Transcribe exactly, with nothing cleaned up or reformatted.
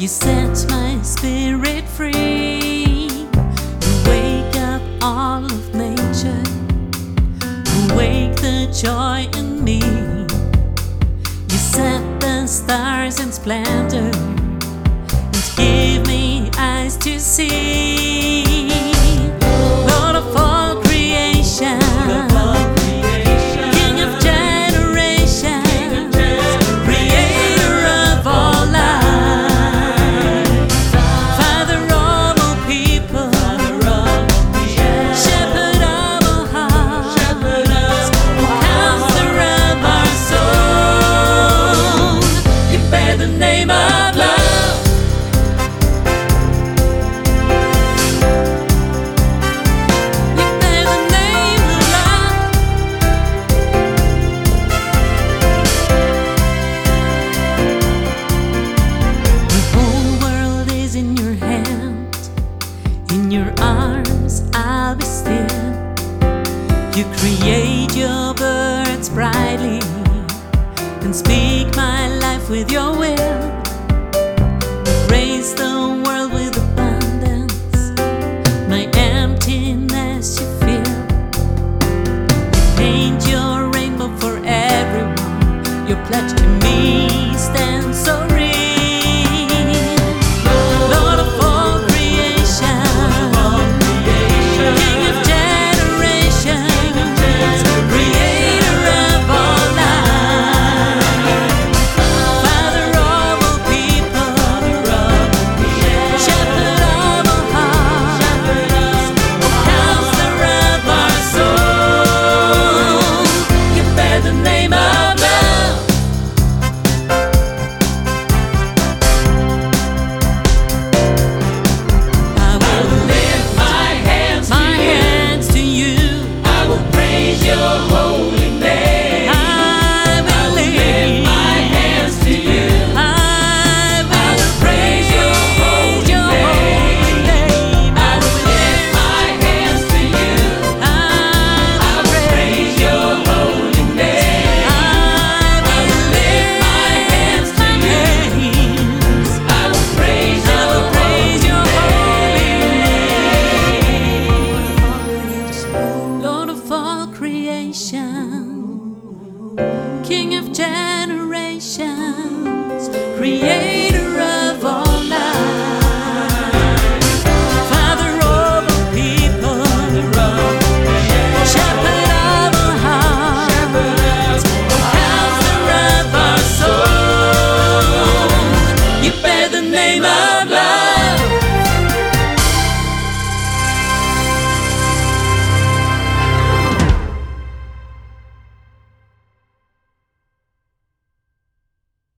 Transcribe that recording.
You set my spirit free. You wake up all of nature. You wake the joy in me. You set the stars in splendor and give me eyes to see. Lord of all creation, King of generations, Creator of all life, Father of all people, Shepherd of all hearts, Counselor of our soul. You bear the name of love. In your arms I'll be still. You create your birds brightly and speak my life with your will. You raise the world with abundance, my emptiness you fill. You paint your rainbow for everyone. Your pledge to me stands so real. King of generations, Creator